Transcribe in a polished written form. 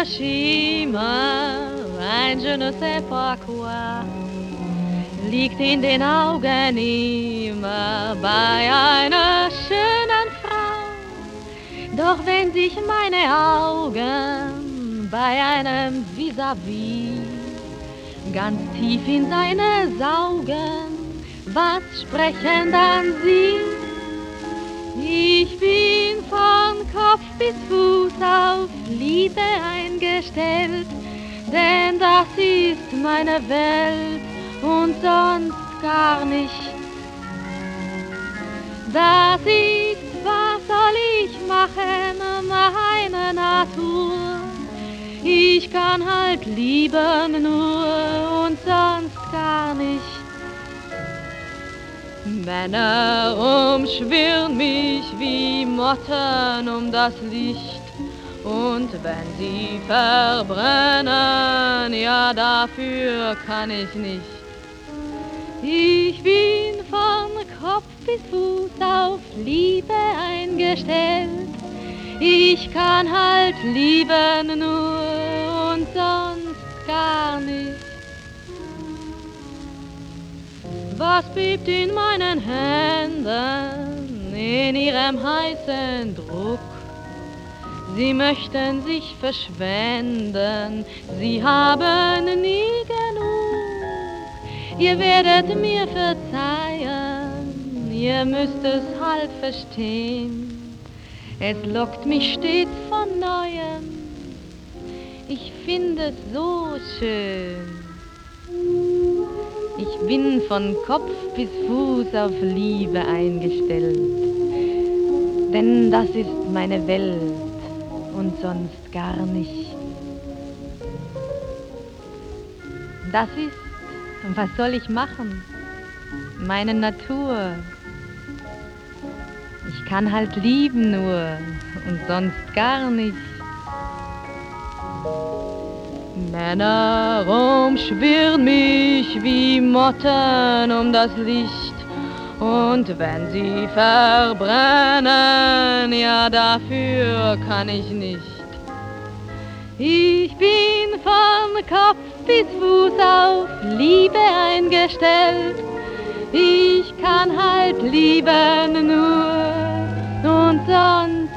Schimmer, ein je ne sais pas quoi, liegt in den Augen immer bei einer schönen Frau. Doch wenn sich meine Augen bei einem Vis-à-vis ganz tief in seine saugen, was sprechen dann sie? Ich bin von Kopf bis Fuß auf Liebe eingestellt, denn das ist meine Welt und sonst gar nicht. Das ist, was soll ich machen, meine Natur. Ich kann halt lieben nur und sonst gar nicht. Männer umschwirren mich wie Motten um das Licht, und wenn sie verbrennen, ja, dafür kann ich nicht. Ich bin von Kopf bis Fuß auf Liebe eingestellt. Ich kann halt lieben nur und sonst gar nicht. Was bebt in meinen Händen in ihrem heißen Druck? Sie möchten sich verschwenden, sie haben nie genug. Ihr werdet mir verzeihen, ihr müsst es halb verstehen. Es lockt mich stets von Neuem, ich finde es so schön. Ich bin von Kopf bis Fuß auf Liebe eingestellt, denn das ist meine Welt und sonst gar nicht. Das ist, was soll ich machen, meine Natur. Ich kann halt lieben nur und sonst gar nicht. Männer umschwirren mich wie Motten um das Licht, und wenn sie verbrennen, ja, dafür kann ich nicht. Ich bin von Kopf bis Fuß auf Liebe eingestellt. Ich kann halt lieben nur und sonst